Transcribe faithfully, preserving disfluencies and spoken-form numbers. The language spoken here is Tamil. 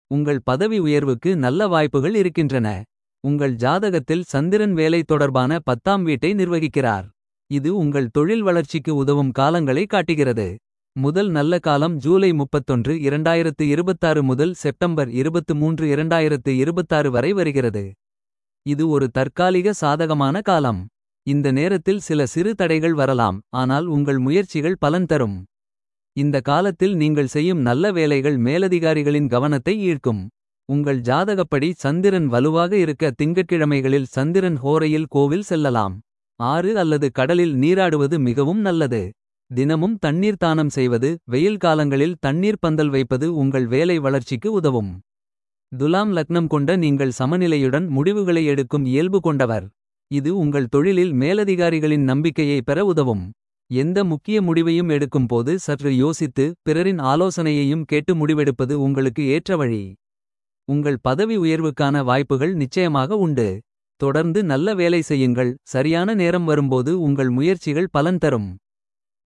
உங்கள் பதவி உயர்வுக்கு நல்ல வாய்ப்புகள் இருக்கின்றன. உங்கள் ஜாதகத்தில் சந்திரன் வேலை தொடர்பான பத்தாம் வீட்டை நிர்வகிக்கிறார். இது உங்கள் தொழில் வளர்ச்சிக்கு உதவும் காலங்களை காட்டுகிறது. முதல் நல்ல காலம் ஜூலை முப்பத்தொன்று இரண்டாயிரத்து இருபத்தாறு முதல் செப்டம்பர் இருபத்து மூன்று இரண்டாயிரத்து இருபத்தாறு வரை வருகிறது. இது ஒரு தற்காலிக சாதகமான காலம். இந்த நேரத்தில் சில சிறு தடைகள் வரலாம், ஆனால் உங்கள் முயற்சிகள் பலன் தரும். இந்த காலத்தில் நீங்கள் செய்யும் நல்ல வேலைகள் மேலதிகாரிகளின் கவனத்தை ஈர்க்கும். உங்கள் ஜாதகப்படி சந்திரன் வலுவாக இருக்க திங்கட்கிழமைகளில் சந்திரன் ஹோரையில் கோவில் செல்லலாம். ஆறு அல்லது கடலில் நீராடுவது மிகவும் நல்லது. தினமும் தண்ணீர் தானம் செய்வது, வெயில் காலங்களில் தண்ணீர் பந்தல் வைப்பது உங்கள் வேலை வளர்ச்சிக்கு உதவும். துலாம் லக்னம் கொண்ட நீங்கள் சமநிலையுடன் முடிவுகளை எடுக்கும் இயல்பு கொண்டவர். இது உங்கள் தொழிலில் மேலதிகாரிகளின் நம்பிக்கையை பெற உதவும். எந்த முக்கிய முடிவையும் எடுக்கும் போது சற்று யோசித்து, பிறரின் ஆலோசனையையும் கேட்டு முடிவெடுப்பது உங்களுக்கு ஏற்ற வழி. உங்கள் பதவி உயர்வுக்கான வாய்ப்புகள் நிச்சயமாக உண்டு. தொடர்ந்து நல்ல வேலை செய்யுங்கள். சரியான நேரம் வரும்போது உங்கள் முயற்சிகள் பலன் தரும்.